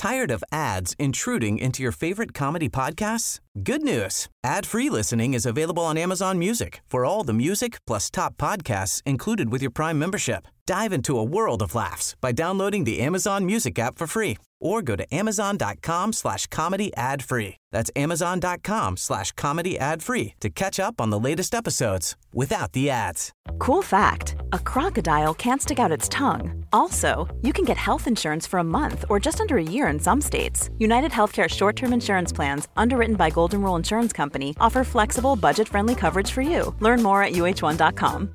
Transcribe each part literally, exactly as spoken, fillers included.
Tired of ads intruding into your favorite comedy podcasts? Good news. Ad-free listening is available on Amazon Music for all the music plus top podcasts included with your Prime membership. Dive into a world of laughs by downloading the Amazon Music app for free or go to amazon.com slash comedy ad free. That's amazon.com slash comedy ad free to catch up on the latest episodes without the ads. Cool fact, a crocodile can't stick out its tongue. Also, you can get health insurance for a month or just under a year in some states. United Healthcare short-term insurance plans, underwritten by Golden Rule Insurance Company, offer flexible, budget-friendly coverage for you. Learn more at U H one dot com.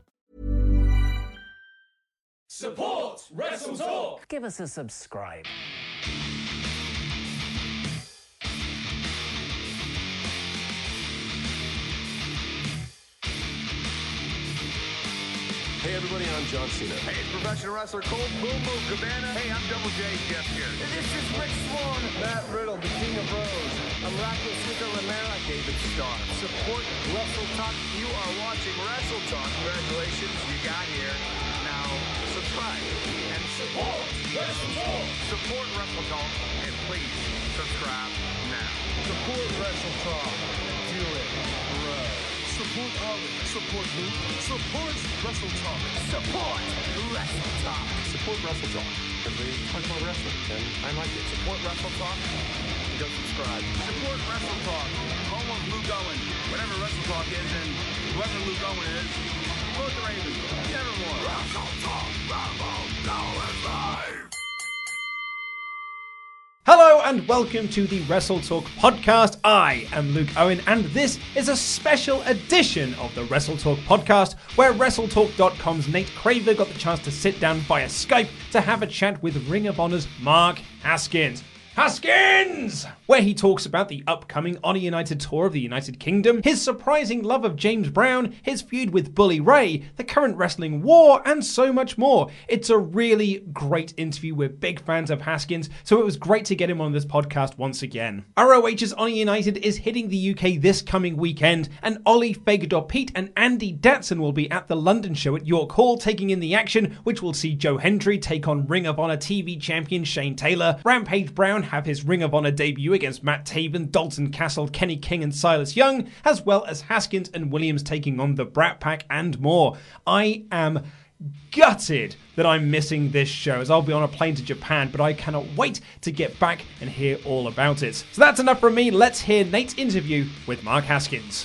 Support Wrestle Talk! Give us a subscribe. Hey everybody, I'm John Cena. Hey, it's professional wrestler Colt Boom Boom Cabana. Hey, I'm Double J Jeff here. And this is Rick Swan. Matt Riddle, the King of Rose. I'm Rocky Cesar Romero. David Starr. Support Wrestle Talk. You are watching Wrestle Talk. Congratulations, you got here. Now, subscribe. And support Wrestle Talk. Support Wrestle Talk. And please, subscribe now. Support Wrestle Talk. Do it, bro. Support Ollie. Support who? Support Wrestle Talk. Support Wrestle Talk. Support Wrestle Talk. Because they talk about wrestling, and I like it. Support Wrestle Talk. Go subscribe. Support Wrestle Talk. Home of Luke Owen. Whatever Wrestle Talk is, and whoever Luke Owen is, vote the Ravens. Nevermore. Wrestle Talk. Wrestle Talk live. Hello and welcome to the Wrestle Talk podcast. I am Luke Owen and this is a special edition of the Wrestle Talk podcast where Wrestle Talk dot com's Nate Craver got the chance to sit down via Skype to have a chat with Ring of Honor's Mark Haskins. Haskins! Where he talks about the upcoming Honor United tour of the United Kingdom, his surprising love of James Brown, his feud with Bully Ray, the current wrestling war, and so much more. It's a really great interview. We're big fans of Haskins, so it was great to get him on this podcast once again. R O H's Honor United is hitting the U K this coming weekend, and Ollie Fagador-Pete and Andy Datson will be at the London show at York Hall taking in the action, which will see Joe Hendry take on Ring of Honor T V champion Shane Taylor, Rampage Brown have his Ring of Honor debut against Matt Taven, Dalton Castle, Kenny King and Silas Young, as well as Haskins and Williams taking on the Brat Pack and more. I am gutted that I'm missing this show as I'll be on a plane to Japan, but I cannot wait to get back and hear all about it. So that's enough from me. Let's hear Nate's interview with Mark Haskins.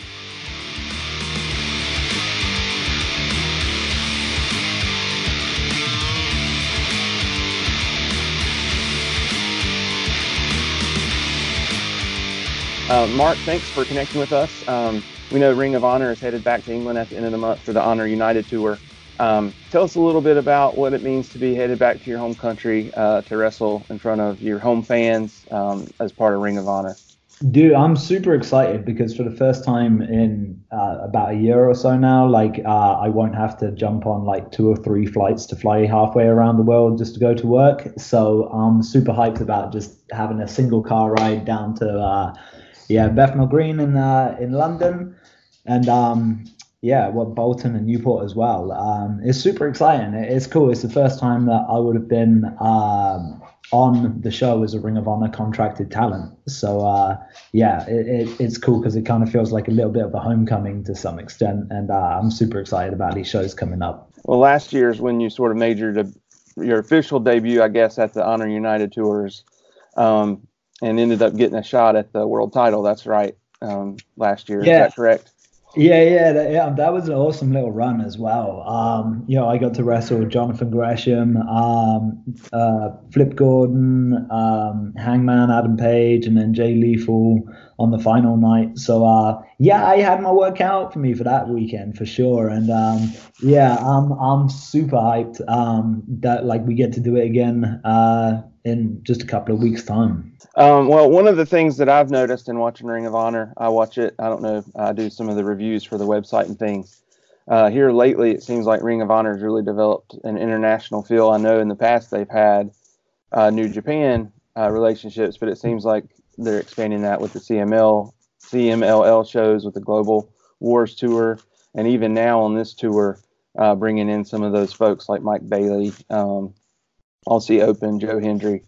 Uh, Mark, thanks for connecting with us. Um, we know Ring of Honor is headed back to England at the end of the month for the Honor United Tour. Um, tell us a little bit about what it means to be headed back to your home country uh, to wrestle in front of your home fans um, as part of Ring of Honor. Dude, I'm super excited because for the first time in uh, about a year or so now, like uh, I won't have to jump on like two or three flights to fly halfway around the world just to go to work. So I'm super hyped about just having a single car ride down to uh, yeah Bethnal Green in uh, in London, and um, yeah, well, Bolton and Newport as well. Um, it's super exciting. It's cool. It's the first time that I would have been um, on the show as a Ring of Honor contracted talent. So uh, yeah, it, it, it's cool because it kind of feels like a little bit of a homecoming to some extent, and uh, I'm super excited about these shows coming up. Well, last year's when you sort of made your de- your official debut, I guess, at the Honor United Tours, um, and ended up getting a shot at the world title. That's right. Um, last year, yeah. Is that correct? Yeah, yeah, that, yeah. That was an awesome little run as well. Um, you know, I got to wrestle Jonathan Gresham, um, uh, Flip Gordon, um, Hangman Adam Page, and then Jay Lethal on the final night. So, uh, yeah, I had my work out for me for that weekend for sure. And um, yeah, I'm I'm super hyped um, that like we get to do it again uh, in just a couple of weeks' time. Um, well, one of the things that I've noticed in watching Ring of Honor, I watch it, I don't know, I do some of the reviews for the website and things. Uh, here lately, it seems like Ring of Honor has really developed an international feel. I know in the past they've had uh, New Japan uh, relationships, but it seems like they're expanding that with the C M L, C M L L shows with the Global Wars Tour, and even now on this tour, uh, bringing in some of those folks like Mike Bailey, um, Aussie Open, Joe Hendry.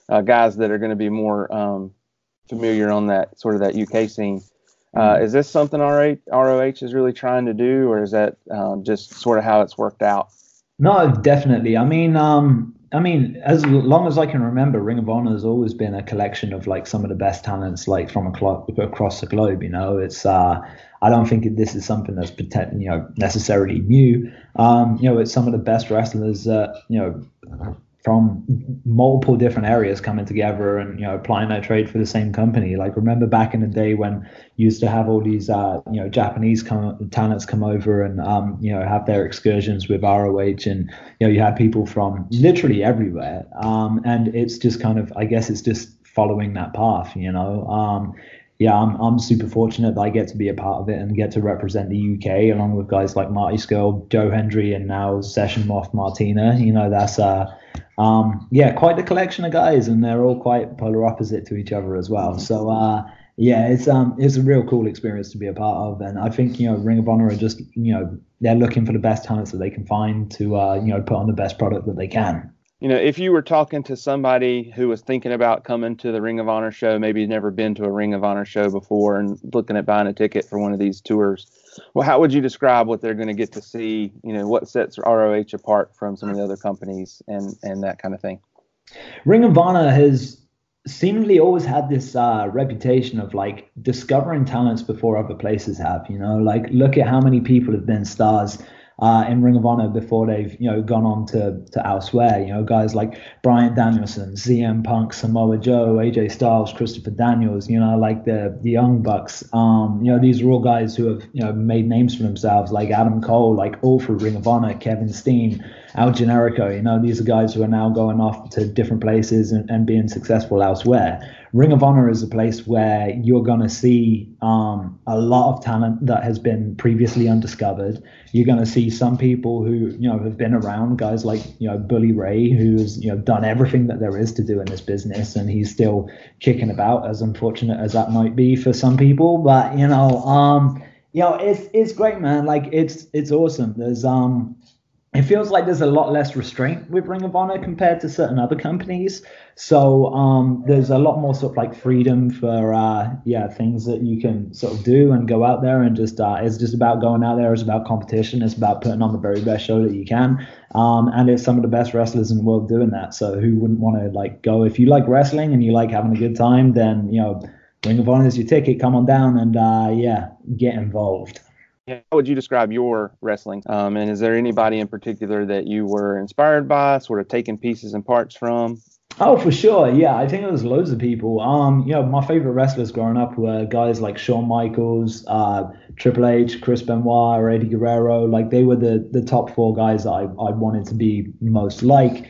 uh, guys that are going to be more um, familiar on that sort of that U K scene. Uh, mm-hmm. Is this something R O H is really trying to do, or is that um, just sort of how it's worked out? No, definitely. I mean, um, I mean, as long as I can remember, Ring of Honor has always been a collection of like some of the best talents, like from a across the globe. You know, it's. Uh, I don't think this is something that's you know necessarily new. Um, you know, it's some of the best wrestlers. Uh, you know. From multiple different areas coming together and, you know, applying their trade for the same company. Like, remember back in the day when you used to have all these, uh, you know, Japanese come, talents come over and, um, you know, have their excursions with R O H, and, you know, you had people from literally everywhere. Um, and it's just kind of, I guess it's just following that path, you know. Um, yeah, I'm I'm super fortunate that I get to be a part of it and get to represent the U K along with guys like Marty Scurll, Joe Hendry, and now Session Moth Martina. You know, that's uh um yeah, quite the collection of guys, and they're all quite polar opposite to each other as well. So uh yeah, it's um it's a real cool experience to be a part of, and I think, you know, Ring of Honor are just, you know, they're looking for the best talents that they can find to uh you know put on the best product that they can. You know, if you were talking to somebody who was thinking about coming to the Ring of Honor show, maybe never been to a Ring of Honor show before and looking at buying a ticket for one of these tours, well, how would you describe what they're going to get to see? You know, what sets R O H apart from some of the other companies and, and that kind of thing? Ring of Honor has seemingly always had this uh, reputation of like discovering talents before other places have, you know, like look at how many people have been stars Uh, in Ring of Honor before they've, you know, gone on to, to elsewhere. You know, guys like Bryan Danielson, C M Punk, Samoa Joe, A J Styles, Christopher Daniels, you know, like the the Young Bucks. Um, you know, these are all guys who have, you know, made names for themselves, like Adam Cole, like all through Ring of Honor, Kevin Steen, El Generico. You know, these are guys who are now going off to different places and, and being successful elsewhere. Ring of Honor is a place where you're going to see um, a lot of talent that has been previously undiscovered. You're going to see some people who, you know, have been around, guys like, you know, Bully Ray, who's, you know, done everything that there is to do in this business, and he's still kicking about, as unfortunate as that might be for some people. But, you know, um, you know, it's it's great, man. Like, it's it's awesome. There's um. It feels like there's a lot less restraint with Ring of Honor compared to certain other companies. So um, there's a lot more sort of like freedom for, uh, yeah, things that you can sort of do and go out there and just, uh, it's just about going out there. It's about competition. It's about putting on the very best show that you can. Um, and it's some of the best wrestlers in the world doing that. So who wouldn't want to like go? If you like wrestling and you like having a good time, then, you know, Ring of Honor is your ticket. Come on down and, uh, yeah, get involved. How would you describe your wrestling? Um, and is there anybody in particular that you were inspired by, sort of taking pieces and parts from? Oh, for sure. Yeah, I think there's loads of people. Um, you know, my favorite wrestlers growing up were guys like Shawn Michaels, uh, Triple H, Chris Benoit, or Eddie Guerrero. Like, they were the the top four guys that I, I wanted to be most like.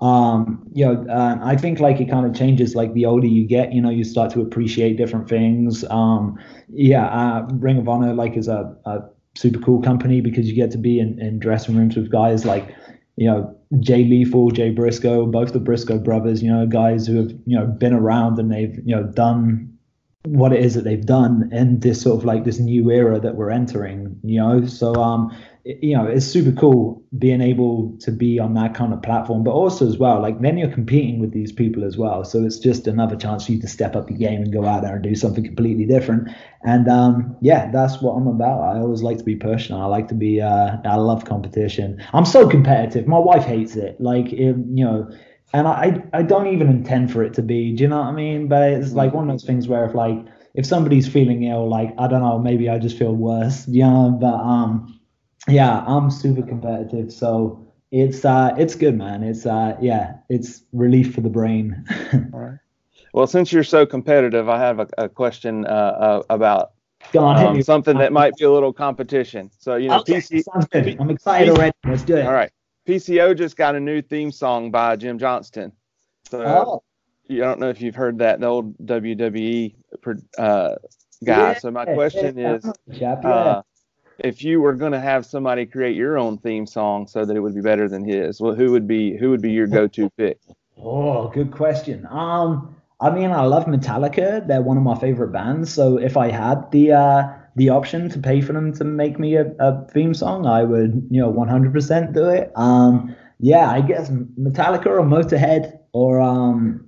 Um, you know, uh, I think like it kind of changes like the older you get, you know, you start to appreciate different things. Um, yeah, uh, Ring of Honor like is a, a super cool company because you get to be in, in dressing rooms with guys like, you know, Jay Lethal, Jay Briscoe, both the Briscoe brothers, you know, guys who have, you know, been around and they've, you know, done what it is that they've done in this sort of like this new era that we're entering, you know. So, um, it, you know, it's super cool being able to be on that kind of platform, but also as well, like then you're competing with these people as well. So it's just another chance for you to step up your game and go out there and do something completely different. And um, yeah, that's what I'm about. I always like to be personal. I like to be, uh, I love competition. I'm so competitive. My wife hates it. Like, it, you know, and I, I don't even intend for it to be, do you know what I mean? But it's like one of those things where if like, if somebody's feeling ill, like, I don't know, maybe I just feel worse, you know, but um, yeah, I'm super competitive. So it's, uh, it's good, man. It's, uh, yeah, it's relief for the brain. All right. Well, since you're so competitive, I have a, a question uh, uh, about on, um, something that might be a little competition. So, you know, okay, P C, sounds good. I'm excited P C, already. Let's do it. All right. P C O just got a new theme song by Jim Johnston. So oh. I don't know if you've heard that, the old W W E uh, guy. Yeah, so my question yeah, is, yeah. uh, if you were going to have somebody create your own theme song so that it would be better than his, well, who would be who would be your go-to pick? Oh, good question. Um, I mean, I love Metallica. They're one of my favorite bands. So if I had the uh, the option to pay for them to make me a, a theme song, I would, you know, one hundred percent do it. Um, yeah, I guess Metallica or Motorhead or um,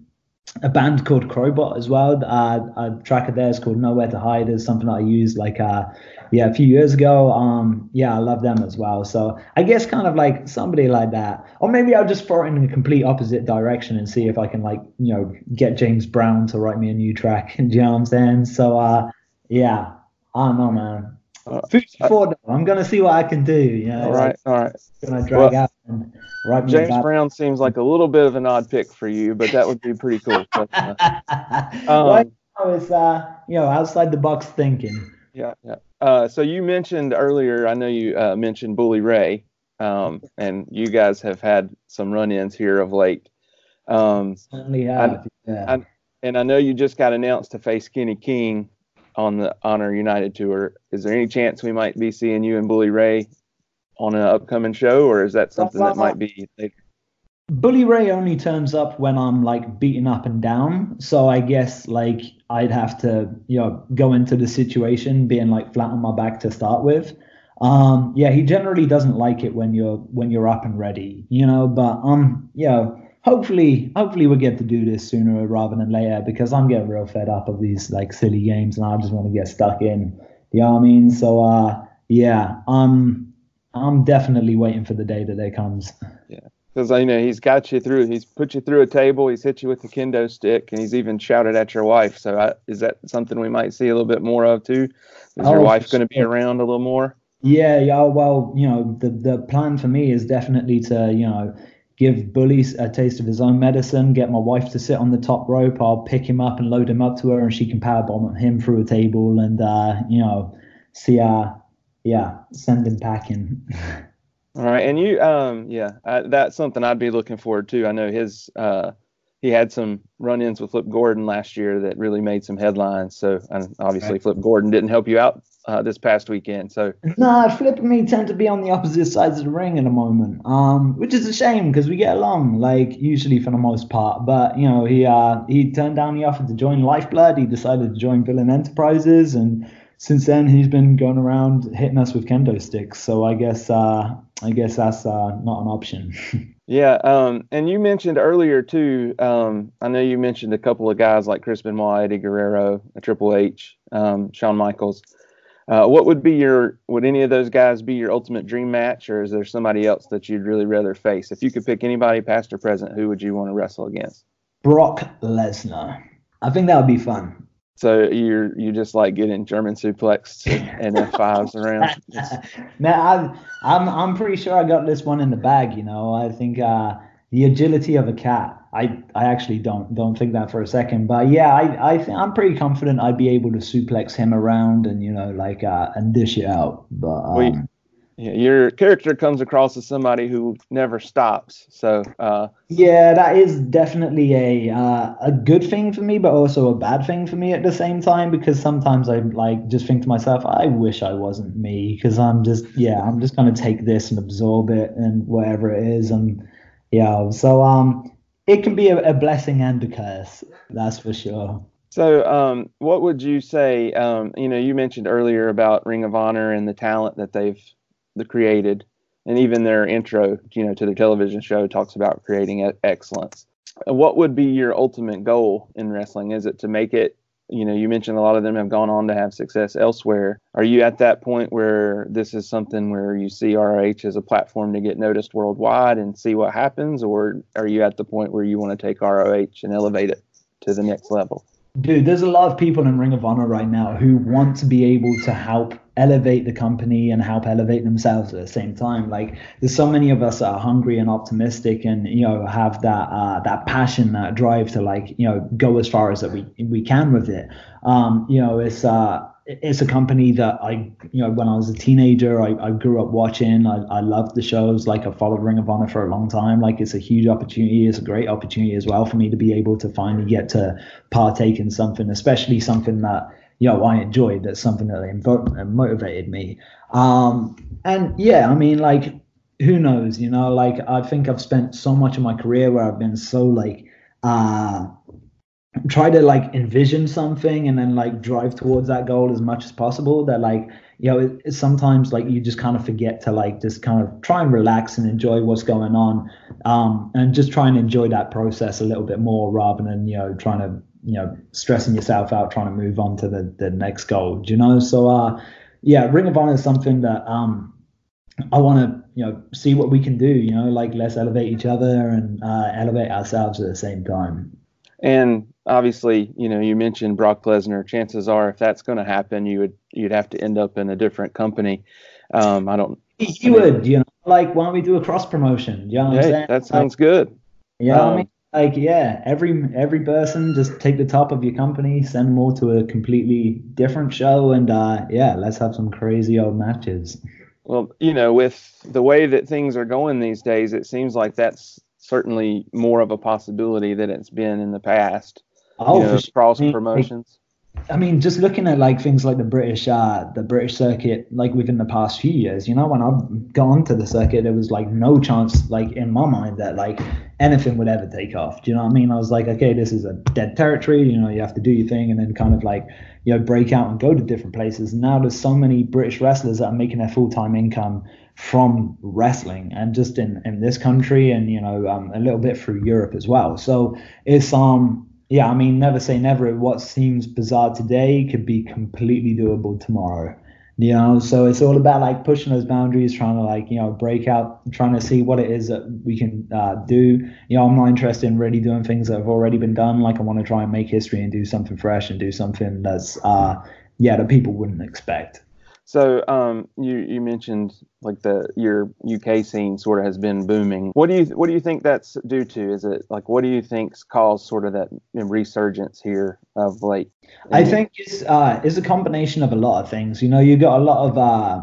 a band called Crowbot as well. Uh, a track of theirs called Nowhere to Hide is something that I used like uh yeah a few years ago. Um yeah, I love them as well. So I guess kind of like somebody like that, or maybe I'll just throw it in a complete opposite direction and see if I can like you know get James Brown to write me a new track. Do you know what I'm saying? So uh yeah, I don't know, man. Food for thought. I'm gonna see what I can do. You know, all right, like, all right. Gonna drag Well, out and write me James about- Brown seems like a little bit of an odd pick for you, but that would be pretty cool. But, uh, well, um, you know, it's uh, you know, outside the box thinking. yeah, yeah. Uh, so you mentioned earlier, I know you uh, mentioned Bully Ray, um, and you guys have had some run-ins here of late. Um, Certainly have. I, yeah. I, and I know you just got announced to face Kenny King on the Honor United tour. Is there any chance we might be seeing you and Bully Ray on an upcoming show, or is that something that might be later? Bully Ray only turns up when I'm like beaten up and down. So I guess like I'd have to, you know, go into the situation being like flat on my back to start with. Um, yeah, he generally doesn't like it when you're when you're up and ready, you know, but um, yeah, hopefully hopefully we'll get to do this sooner rather than later, because I'm getting real fed up of these like silly games and I just want to get stuck in. You know what I mean? So uh yeah, um I'm definitely waiting for the day that it comes. Yeah, because I know he's got you through. He's put you through a table. He's hit you with the kendo stick, and he's even shouted at your wife. So, I, is that something we might see a little bit more of too? Is Oh, your wife for going to be around a little more? Yeah, yeah. Well, you know, the the plan for me is definitely to, you know, give Bully a taste of his own medicine, get my wife to sit on the top rope. I'll pick him up and load him up to her, and she can powerbomb him through a table, and uh, you know, see uh yeah, send him packing. All right, and you, um, yeah, I, that's something I'd be looking forward to. I know his, uh, he had some run-ins with Flip Gordon last year that really made some headlines. So, and obviously, Right. Flip Gordon didn't help you out uh, this past weekend. So, Nah, Flip and me tend to be on the opposite sides of the ring at the moment, um, which is a shame because we get along, like usually for the most part. But you know, he uh, he turned down the offer to join Lifeblood. He decided to join Villain Enterprises, and since then he's been going around hitting us with kendo sticks. So I guess uh, I guess that's uh, not an option. yeah, um, and you mentioned earlier too. Um, I know you mentioned a couple of guys like Chris Benoit, Eddie Guerrero, Triple H, um, Shawn Michaels. Uh, what would be your, would any of those guys be your ultimate dream match, or is there somebody else that you'd really rather face? If you could pick anybody, past or present, who would you want to wrestle against? Brock Lesnar. I think that would be fun. So you're you just like getting German suplexed and F fives around. Man, I, I'm I'm pretty sure I got this one in the bag. You know, I think uh, the agility of a cat. I, I actually don't don't think that for a second, but yeah, I I think I'm pretty confident I'd be able to suplex him around and you know like uh, and dish it out. But um, well, yeah, your character comes across as somebody who never stops. So uh, yeah, that is definitely a uh, a good thing for me, but also a bad thing for me at the same time, because sometimes I like just think to myself, I wish I wasn't me, because I'm just yeah, I'm just gonna take this and absorb it and whatever it is, and yeah, so um, it can be a, a blessing and a curse, that's for sure. So um, what would you say? Um, you know, you mentioned earlier about Ring of Honor and the talent that they've the created, and even their intro, you know, to their television show talks about creating excellence. What would be your ultimate goal in wrestling? Is it to make it, you know, you mentioned a lot of them have gone on to have success elsewhere. Are you at that point where this is something where you see R O H as a platform to get noticed worldwide and see what happens? Or are you at the point where you want to take R O H and elevate it to the next level? Dude, there's a lot of people in Ring of Honor right now who want to be able to help elevate the company and help elevate themselves at the same time. Like, there's so many of us that are hungry and optimistic and, you know, have that uh, that passion, that drive to, like, you know, go as far as that we we can with it. Um, you know, it's uh it's a company that I, you know, when I was a teenager, I, I grew up watching. I, I loved the shows. Like, I followed Ring of Honor for a long time. Like, it's a huge opportunity. It's a great opportunity as well for me to be able to finally get to partake in something, especially something that, you know, I enjoyed. That's something that invo- motivated me. Um, and yeah, I mean, like, who knows, you know, like, I think I've spent so much of my career where I've been so like, uh, try to like envision something and then like drive towards that goal as much as possible, that like, you know, it, it's sometimes like you just kind of forget to like just kind of try and relax and enjoy what's going on. um, and just try and enjoy that process a little bit more rather than, you know, trying to, you know, stressing yourself out, trying to move on to the, the next goal, you know? So, uh, yeah, Ring of Honor is something that um, I want to, you know, see what we can do, you know, like let's elevate each other and uh, elevate ourselves at the same time. And obviously, you know, you mentioned Brock Lesnar. Chances are, if that's going to happen, you would you'd have to end up in a different company. Um, I don't. You I mean, would, you know, like why don't we do a cross promotion? You know what hey, I'm saying? That sounds like, good. Yeah, um, I mean, like yeah, every every person just take the top of your company, send them all to a completely different show, and uh, yeah, let's have some crazy old matches. Well, you know, with the way that things are going these days, it seems like that's certainly more of a possibility than it's been in the past. Oh, you know, for sure. cross I mean, promotions. Like, I mean, just looking at like things like the British, uh, the British circuit, like within the past few years, you know, when I've gone to the circuit, there was like no chance, like in my mind, that like anything would ever take off. Do you know what I mean? I was like, okay, this is a dead territory. You know, you have to do your thing and then kind of like, you know, break out and go to different places. And now there's so many British wrestlers that are making their full-time income from wrestling, and just in, in this country, and, you know, um, a little bit through Europe as well. So it's, um, yeah, I mean, never say never. What seems bizarre today could be completely doable tomorrow. You know, so it's all about like pushing those boundaries, trying to like, you know, break out, trying to see what it is that we can uh, do. You know, I'm not interested in really doing things that have already been done. Like I want to try and make history and do something fresh and do something that's, uh, yeah, that people wouldn't expect. So um, you you mentioned like the your U K scene sort of has been booming. What do you what do you think that's due to? Is it like what do you think's caused sort of that resurgence here of late? I think it's uh it's a combination of a lot of things. You know, you got a lot of uh,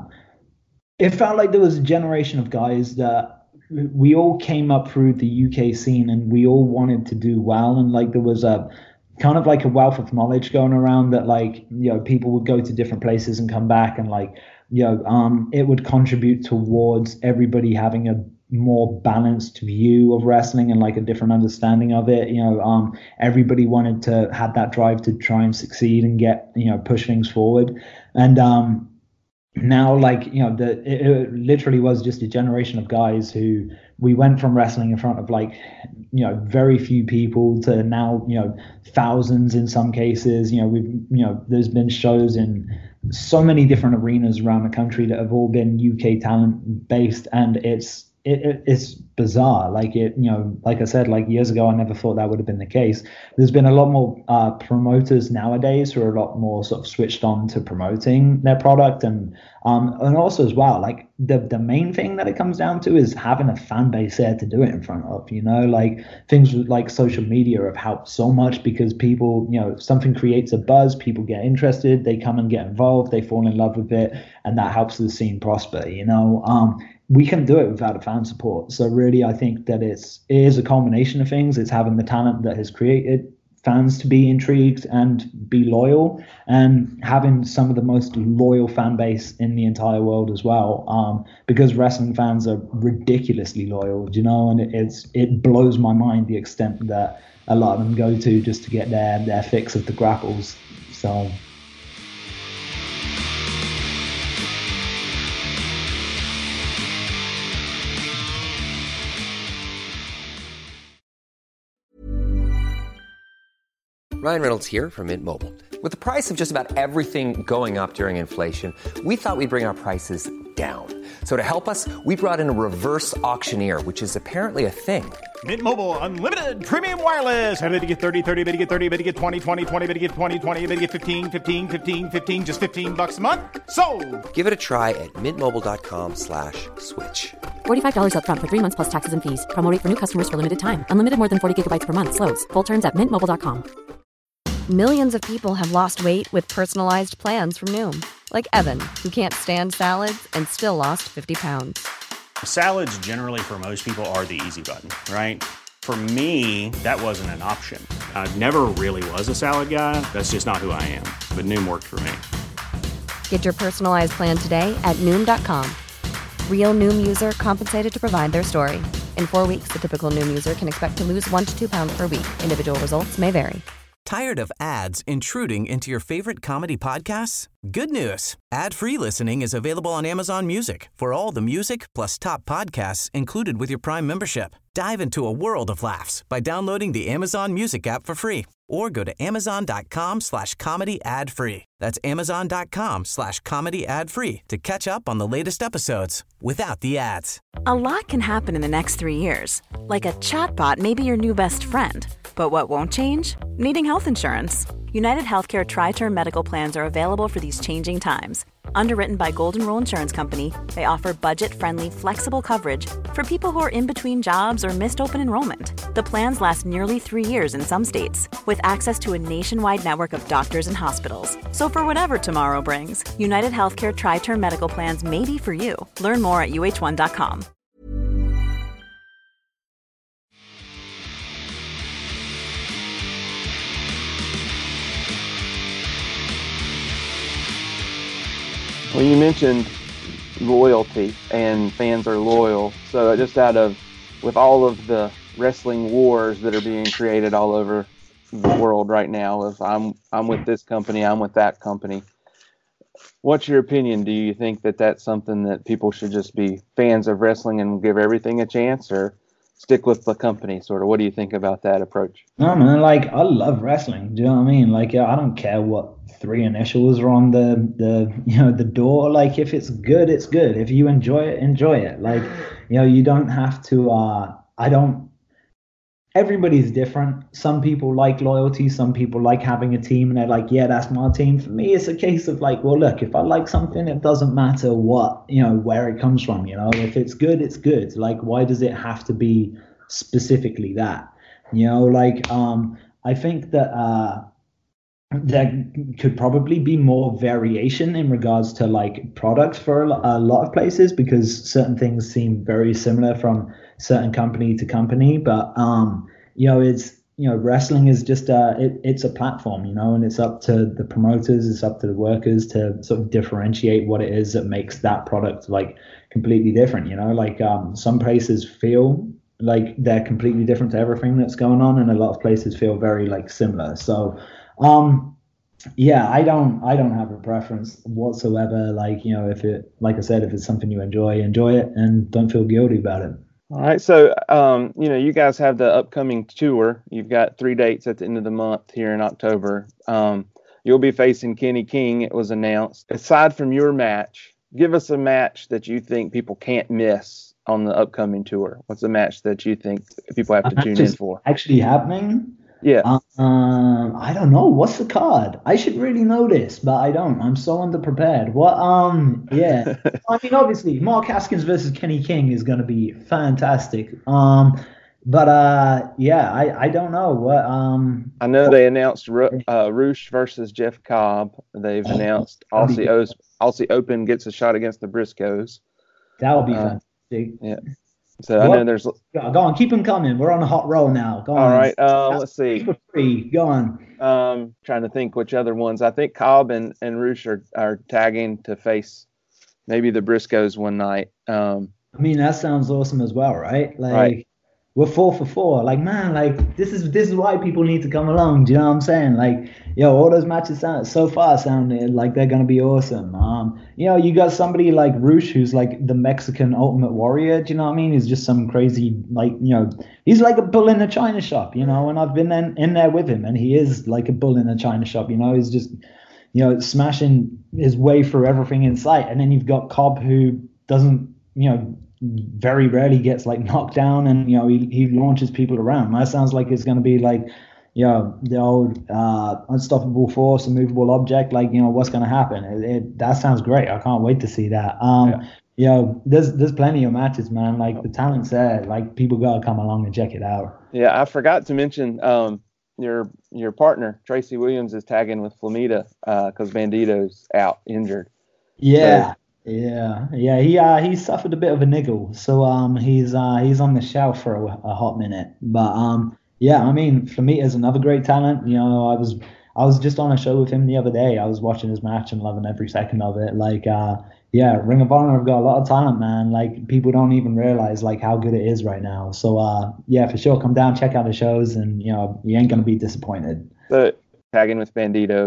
it felt like there was a generation of guys that we all came up through the U K scene and we all wanted to do well, and like there was a kind of like a wealth of knowledge going around that, like, you know, people would go to different places and come back, and like, you know, um, it would contribute towards everybody having a more balanced view of wrestling and like a different understanding of it. You know, um, everybody wanted to have that drive to try and succeed and get, you know, push things forward. And um, now, like, you know, the it, it literally was just a generation of guys who we went from wrestling in front of like, you know, very few people to now, you know, thousands in some cases. You know, we've, you know, there's been shows in so many different arenas around the country that have all been U K talent based, and it's it, it it's bizarre. Like it, you know, like I said, like years ago, I never thought that would have been the case. There's been a lot more uh, promoters nowadays who are a lot more sort of switched on to promoting their product, and um, and also as well, like the the main thing that it comes down to is having a fan base there to do it in front of. You know, like things like social media have helped so much because people, you know, something creates a buzz, people get interested, they come and get involved, they fall in love with it, and that helps the scene prosper. You know, um. We can do it without a fan support. So really, I think that it's it is a combination of things. It's having the talent that has created fans to be intrigued and be loyal, and having some of the most loyal fan base in the entire world as well. Um, because wrestling fans are ridiculously loyal, you know, and it, it's it blows my mind the extent that a lot of them go to just to get their their fix of the grapples. So. Ryan Reynolds here from Mint Mobile. With the price of just about everything going up during inflation, we thought we'd bring our prices down. So to help us, we brought in a reverse auctioneer, which is apparently a thing. Mint Mobile Unlimited Premium Wireless. How to get thirty, thirty, bit to get thirty, bit to get twenty, twenty, twenty, bit to get twenty, twenty, bit to get fifteen, fifteen, fifteen, fifteen, just fifteen bucks a month? Sold! Give it a try at mintmobile.com slash switch. forty-five dollars up front for three months plus taxes and fees. Promo rate for new customers for limited time. Unlimited more than forty gigabytes per month. Slows full terms at mint mobile dot com. Millions of people have lost weight with personalized plans from Noom. Like Evan, who can't stand salads and still lost fifty pounds. Salads generally for most people are the easy button, right? For me, that wasn't an option. I never really was a salad guy. That's just not who I am. But Noom worked for me. Get your personalized plan today at Noom dot com. Real Noom user compensated to provide their story. In four weeks, the typical Noom user can expect to lose one to two pounds per week. Individual results may vary. Tired of ads intruding into your favorite comedy podcasts? Good news. Ad-free listening is available on Amazon Music for all the music plus top podcasts included with your Prime membership. Dive into a world of laughs by downloading the Amazon Music app for free or go to amazon.com slash comedy ad free. That's amazon.com slash comedy ad free to catch up on the latest episodes without the ads. A lot can happen in the next three years. Like a chatbot may be your new best friend. But what won't change? Needing health insurance. United Healthcare Tri-Term Medical Plans are available for these changing times. Underwritten by Golden Rule Insurance Company, they offer budget-friendly, flexible coverage for people who are in between jobs or missed open enrollment. The plans last nearly three years in some states, with access to a nationwide network of doctors and hospitals. So for whatever tomorrow brings, United Healthcare Tri-Term Medical Plans may be for you. Learn more at U H one dot com. Well, you mentioned loyalty and fans are loyal. So just out of, with all of the wrestling wars that are being created all over the world right now, if I'm I'm with this company, I'm with that company. What's your opinion? Do you think that that's something that people should just be fans of wrestling and give everything a chance, or stick with the company, sort of? What do you think about that approach? No, man, like, I love wrestling. Do you know what I mean? Like, I don't care what three initials are on the, the, you know, the door. Like, if it's good, it's good. If you enjoy it, enjoy it. Like, you know, you don't have to, uh, I don't, everybody's different. Some people like loyalty. Some people like having a team and they're like, yeah, that's my team. For me, it's a case of like, well, look, if I like something, it doesn't matter what, you know, where it comes from, you know, if it's good, it's good. Like, why does it have to be specifically that, you know, like, um, I think that, uh, there could probably be more variation in regards to like products for a lot of places, because certain things seem very similar from certain company to company. But um, you know, it's, you know, wrestling is just a, it, it's a platform, you know, and it's up to the promoters, it's up to the workers to sort of differentiate what it is that makes that product like completely different. You know, like um, some places feel like they're completely different to everything that's going on, and a lot of places feel very like similar. So. Um, yeah, I don't, I don't have a preference whatsoever. Like, you know, if it, like I said, if it's something you enjoy, enjoy it and don't feel guilty about it. All right. So, um, you know, you guys have the upcoming tour. You've got three dates at the end of the month here in October. Um, you'll be facing Kenny King. It was announced. Aside from your match, give us a match that you think people can't miss on the upcoming tour. What's a match that you think people have to tune in for? Actually happening? Yeah. Um, I don't know. What's the card? I should really know this, but I don't. I'm so underprepared. What? Um, yeah. I mean, obviously, Mark Haskins versus Kenny King is going to be fantastic. Um, but uh, yeah, I, I don't know what. Um, I know they announced uh, Roosh versus Jeff Cobb. They've announced Aussie O's, Aussie Open gets a shot against the Briscoes. That would be uh, fantastic. Yeah. So what? I know there's. Go on, keep them coming. We're on a hot roll now. Go on. All right. Uh, let's see. For free. Go on. Um, trying to think which other ones. I think Cobb and and Roosh are, are tagging to face maybe the Briscoes one night. Um, I mean, that sounds awesome as well, right? Like, right. We're four for four. Like, man, like this is this is why people need to come along. Do you know what I'm saying? Like, yo, all those matches sound so far sounded like they're gonna be awesome. Um, you know, you got somebody like Roosh, who's like the Mexican Ultimate Warrior. Do you know what I mean? He's just some crazy, like, you know, he's like a bull in a china shop. You know, and I've been in, in there with him, and he is like a bull in a china shop. You know, he's just, you know, smashing his way through everything in sight. And then you've got Cobb, who doesn't, you know, very rarely gets like knocked down, and you know he, he launches people around. That sounds like it's going to be like, you know, the old uh, unstoppable force, immovable object. Like, you know, what's going to happen? It, it, that sounds great. I can't wait to see that. Um, yeah. You know, there's there's plenty of matches, man. Like the talent's there. Like people gotta come along and check it out. Yeah, I forgot to mention um, your your partner Tracy Williams is tagging with Flamita because uh, Bandito's out injured. Yeah. So, Yeah, yeah, he uh he suffered a bit of a niggle, so um he's uh he's on the shelf for a, a hot minute. But um yeah, I mean, Flamita's another great talent. You know, I was I was just on a show with him the other day. I was watching his match and loving every second of it. Like uh yeah, Ring of Honor have got a lot of talent, man. Like people don't even realize like how good it is right now. So uh yeah, for sure, come down, check out the shows, and you know you ain't gonna be disappointed. So tagging with Bandito.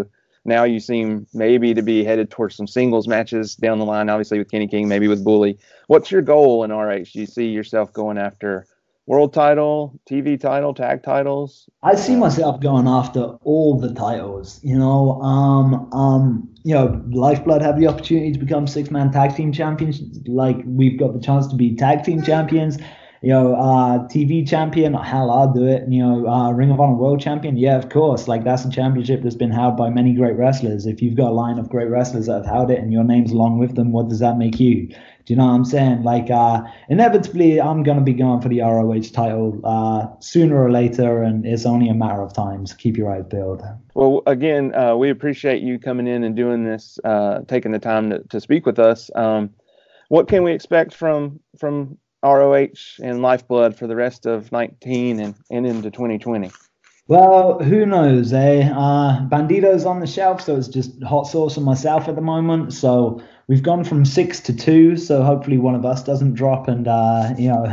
now you seem maybe to be headed towards some singles matches down the line, obviously with Kenny King, maybe with Bully. What's your goal in R H? Do you see yourself going after world title, T V title, tag titles? I see myself going after all the titles, you know. Um, um, you know, Lifeblood have the opportunity to become six-man tag team champions. Like, we've got the chance to be tag team champions. You know, uh, T V champion, hell, I'll do it. You know, uh, Ring of Honor world champion, yeah, of course. Like, that's a championship that's been held by many great wrestlers. If you've got a line of great wrestlers that have held it and your name's along with them, what does that make you? Do you know what I'm saying? Like, uh, inevitably, I'm going to be going for the R O H title uh, sooner or later, and it's only a matter of time. So keep your eyes peeled. Well, again, uh, we appreciate you coming in and doing this, uh, taking the time to, to speak with us. Um, what can we expect from from R O H and Lifeblood for the rest of nineteen and, and into twenty twenty? Well, who knows, eh? Uh, Bandito's on the shelf, so it's just hot sauce and myself at the moment. So we've gone from six to two, so hopefully one of us doesn't drop and, uh, you know,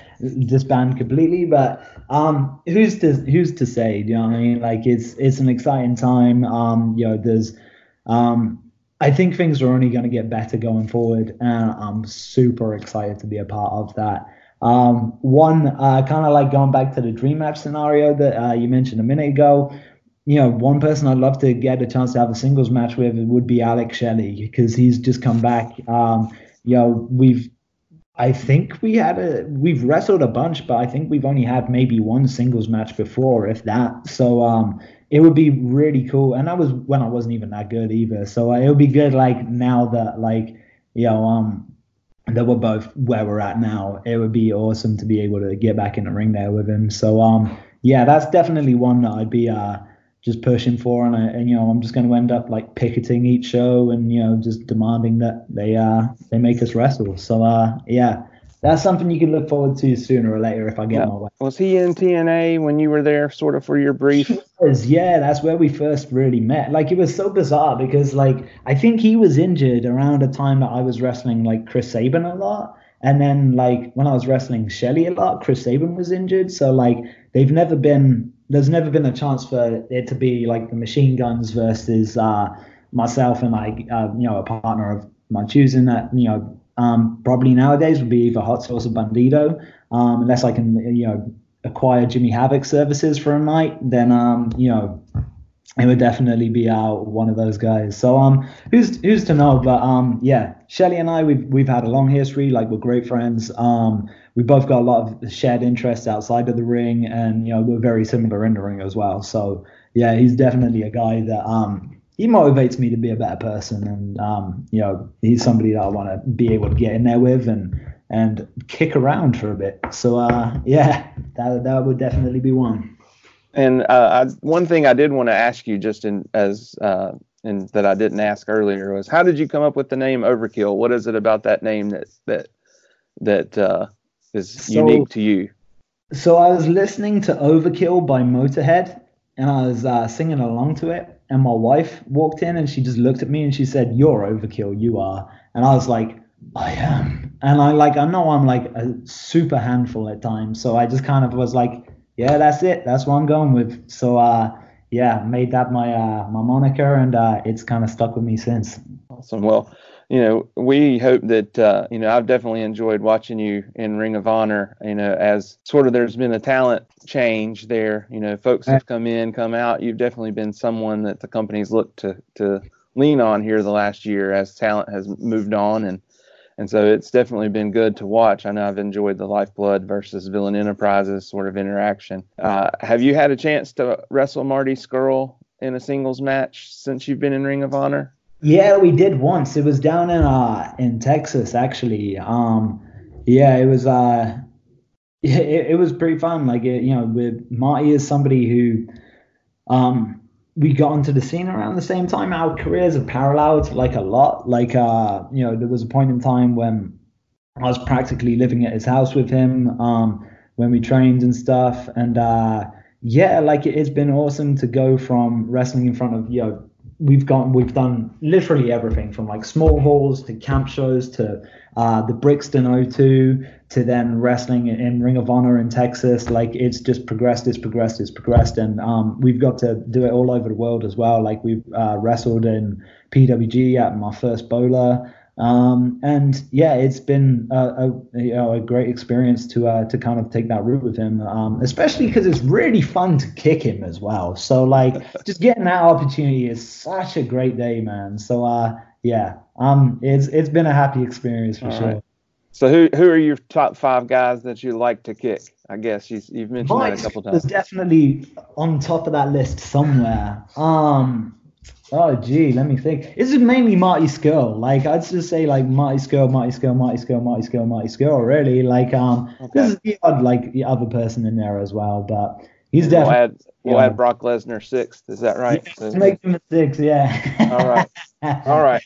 disband completely. But um, who's to who's to say? Do you know what I mean? Like, it's it's an exciting time. Um, you know, there's, um, I think things are only going to get better going forward, and I'm super excited to be a part of that. Um, one, uh, kind of like going back to the dream match scenario that uh, you mentioned a minute ago, you know, one person I'd love to get a chance to have a singles match with would be Alex Shelley, because he's just come back. Um, you know, we've, I think we had a, we've wrestled a bunch, but I think we've only had maybe one singles match before, if that. So um, it would be really cool. And that was when I wasn't even that good either. So uh, it would be good, like, now that, like, you know, um, that we're both where we're at now, it would be awesome to be able to get back in the ring there with him. So, um, yeah, that's definitely one that I'd be uh, just pushing for. And, I, and, you know, I'm just going to end up, like, picketing each show and, you know, just demanding that they uh, they make us wrestle. So, uh, yeah, that's something you can look forward to sooner or later if I get yeah. my way. Was he in T N A when you were there sort of for your brief? He was, yeah, that's where we first really met. Like, it was so bizarre because, like, I think he was injured around the time that I was wrestling, like, Chris Sabin a lot. And then, like, when I was wrestling Shelley a lot, Chris Sabin was injured. So, like, they've never been, there's never been a chance for it to be, like, the Machine Guns versus uh, myself and, like, uh, you know, a partner of my choosing that, you know, Um, probably nowadays would be either Hot Sauce or Bandito, um, unless I can, you know, acquire Jimmy Havoc services for a night, then, um, you know, it would definitely be uh, one of those guys. So, um, who's who's to know? But, um, yeah, Shelley and I, we've we've had a long history. Like, we're great friends. Um, we both got a lot of shared interests outside of the ring, and, you know, we're very similar in the ring as well. So, yeah, he's definitely a guy that, um, he motivates me to be a better person, and um, you know, he's somebody that I want to be able to get in there with and and kick around for a bit. So uh, yeah, that that would definitely be one. And uh, I, one thing I did want to ask you, just in as uh, and that I didn't ask earlier, was how did you come up with the name Overkill? What is it about that name that that that uh, is so, unique to you? So I was listening to Overkill by Motorhead, and I was uh, singing along to it. And my wife walked in and she just looked at me and she said, "You're Overkill, you are." And I was like, "I am." And I like, I know I'm like a super handful at times. So I just kind of was like, yeah, that's it. That's what I'm going with. So, uh, yeah, made that my, uh, my moniker, and uh, it's kind of stuck with me since. Awesome. Well, you know, we hope that, uh, you know, I've definitely enjoyed watching you in Ring of Honor, you know, as sort of there's been a talent change there. You know, folks have come in, come out. You've definitely been someone that the company's looked to, to lean on here the last year as talent has moved on. And, and so it's definitely been good to watch. I know I've enjoyed the Lifeblood versus Villain Enterprises sort of interaction. Uh, have you had a chance to wrestle Marty Scurll in a singles match since you've been in Ring of Honor? Yeah, we did once. It was down in uh in Texas, actually. Um, yeah, it was uh, it, it was pretty fun. Like, it, you know, with Marty is somebody who, um, we got into the scene around the same time. Our careers have paralleled like a lot. Like, uh, you know, there was a point in time when I was practically living at his house with him, um, when we trained and stuff. And uh, yeah, like, it's been awesome to go from wrestling in front of, you know, we've gone, we've done literally everything from like small halls to camp shows to uh, the Brixton O two to then wrestling in Ring of Honor in Texas. Like it's just progressed, it's progressed, it's progressed. And um, we've got to do it all over the world as well. Like we've uh, wrestled in P W G at my first bowler. Um, and yeah, it's been a, a, you know, a great experience to uh, to kind of take that route with him, um, especially because it's really fun to kick him as well. So like just getting that opportunity is such a great day, man. So uh, yeah, um, it's it's been a happy experience for All sure. Right. So who who are your top five guys that you like to kick? I guess you, you've mentioned Mike that a couple times. is definitely on top of that list somewhere. Um. Oh, gee, let me think. This is mainly Marty Scurll. Like, I'd just say, like, Marty Scurll, Marty Scurll, Marty Scurll, Marty Scurll, Marty Scurll, really. Like, um, okay. This is the odd, like, the other person in there as well, but he's and definitely... We'll add, we'll yeah. add Brock Lesnar sixth. Is that right? Yeah, so, make him a six, yeah. All right. All right.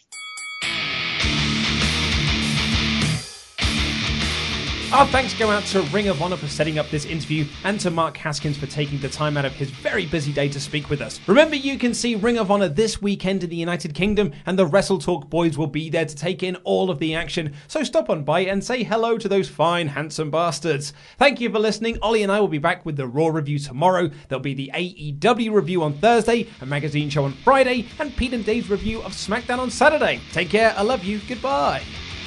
Our thanks go out to Ring of Honor for setting up this interview and to Mark Haskins for taking the time out of his very busy day to speak with us. Remember, you can see Ring of Honor this weekend in the United Kingdom, and the Wrestle Talk boys will be there to take in all of the action, so stop on by and say hello to those fine, handsome bastards. Thank you for listening. Ollie and I will be back with the Raw review tomorrow. There'll be the A E W review on Thursday, a magazine show on Friday, and Pete and Dave's review of SmackDown on Saturday. Take care, I love you, goodbye.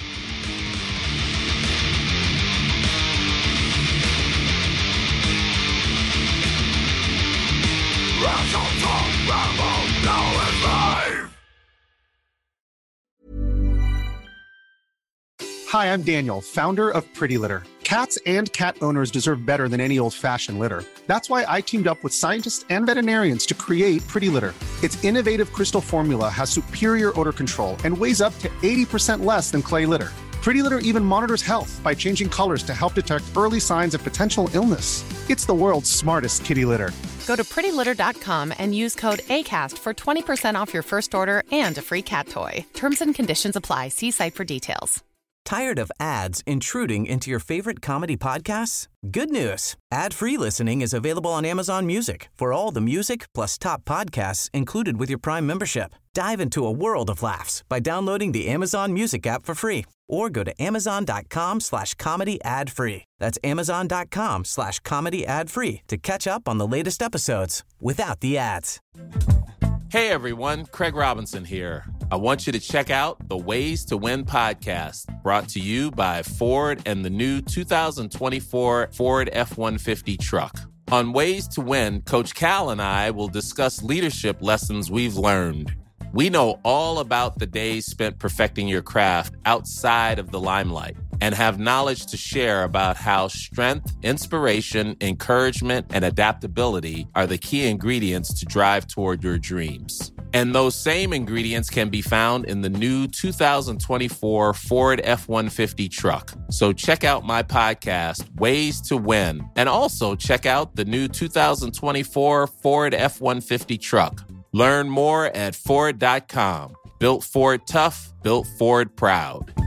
Hi, I'm Daniel, founder of Pretty Litter. Cats and cat owners deserve better than any old-fashioned litter. That's why I teamed up with scientists and veterinarians to create Pretty Litter. Its innovative crystal formula has superior odor control and weighs up to eighty percent less than clay litter. Pretty Litter even monitors health by changing colors to help detect early signs of potential illness. It's the world's smartest kitty litter. Go to pretty litter dot com and use code ACAST for twenty percent off your first order and a free cat toy. Terms and conditions apply. See site for details. Tired of ads intruding into your favorite comedy podcasts? Good news. Ad-free listening is available on Amazon Music for all the music plus top podcasts included with your Prime membership. Dive into a world of laughs by downloading the Amazon Music app for free or go to amazon.com slash comedy ad free. That's amazon.com slash comedy ad free to catch up on the latest episodes without the ads. Hey everyone, Craig Robinson here. I want you to check out the Ways to Win podcast, brought to you by Ford and the new two thousand twenty-four Ford F one fifty truck. On Ways to Win, Coach Cal and I will discuss leadership lessons we've learned. We know all about the days spent perfecting your craft outside of the limelight and have knowledge to share about how strength, inspiration, encouragement, and adaptability are the key ingredients to drive toward your dreams. And those same ingredients can be found in the new two thousand twenty-four Ford F one fifty truck. So check out my podcast, Ways to Win, and also check out the new two thousand twenty-four Ford F one fifty truck. Learn more at Ford dot com. Built Ford tough, built Ford proud.